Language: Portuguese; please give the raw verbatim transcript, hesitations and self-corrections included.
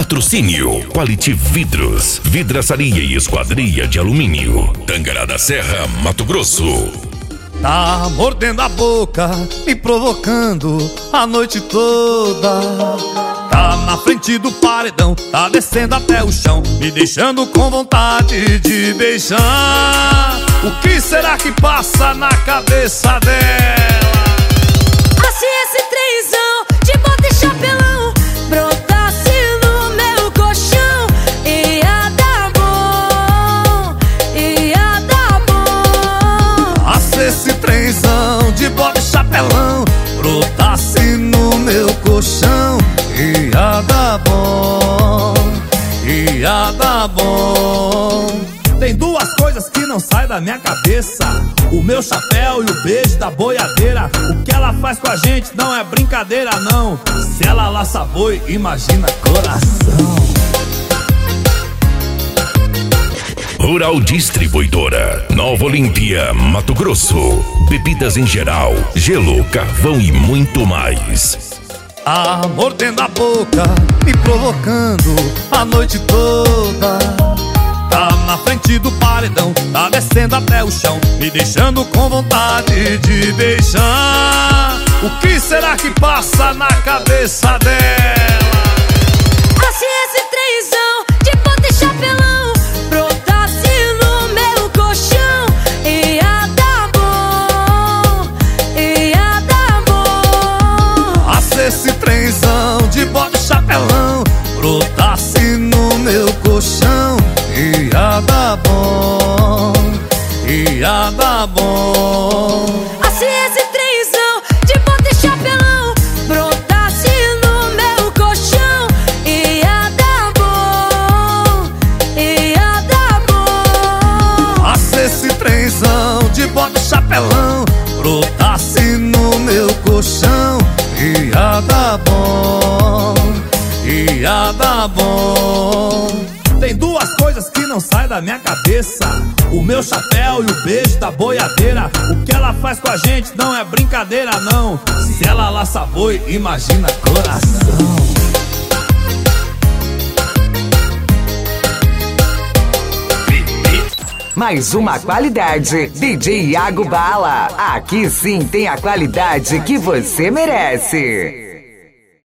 Patrocínio Quality Vidros, vidraçaria e esquadria de alumínio. Tangará da Serra, Mato Grosso. Tá mordendo a boca, me provocando a noite toda. Tá na frente do paredão, tá descendo até o chão, me deixando com vontade de beijar. O que será que passa na cabeça dela? Se esse trenzão de bota e chapelão brotasse no meu colchão, ia dar bom, ia dar bom. Ah, se esse trenzão de bota e chapelão brotasse no meu colchão, ia dar bom, ia dar bom. Tem duas coisas que não saem da minha cabeça: o meu chapéu e o beijo da boiadeira. O que ela faz com a gente não é brincadeira, não. Se ela laça boi, imagina coração. Rural Distribuidora, Nova Olímpia, Mato Grosso. Bebidas em geral, gelo, carvão e muito mais. Tá mordendo a boca, me provocando a noite toda. Tá na frente do paredão, tá descendo até o chão, me deixando com vontade de beijar. O que será que passa na cabeça dela? Ah, se esse trenzão de bota e chapelão brotasse no meu colchão, ia dar bom, ia dar bom. Ah, se esse trenzão de bota e chapelão brotasse no meu colchão, ia dar bom, ia dar bom. Ah, se esse trenzão de bota e chapelão brotasse no meu colchão, ia dar bom, ia dar bom. Ah, se esse trenzão de bota e chapelão brotasse no meu colchão, ia dar bom, ia dar bom. Tem duas coisas que não saem da minha cabeça: o meu chapéu e o beijo da boiadeira. O que ela faz com a gente não é brincadeira, não. Se ela laça boi, imagina coração. Mais uma qualidade, D J Iago Bala. Aqui sim tem a qualidade que você merece.